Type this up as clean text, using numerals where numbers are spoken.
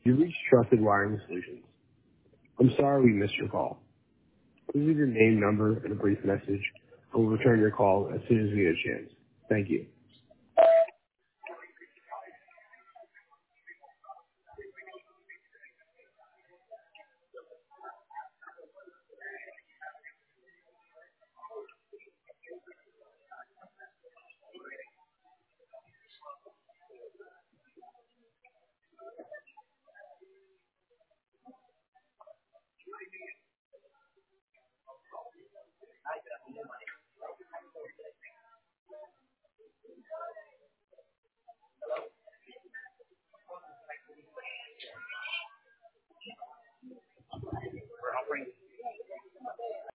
You reached Trusted Wiring Solutions. I'm sorry we missed your call. Please leave your name, number, and a brief message, and we'll return your call as soon as we get a chance. Thank you.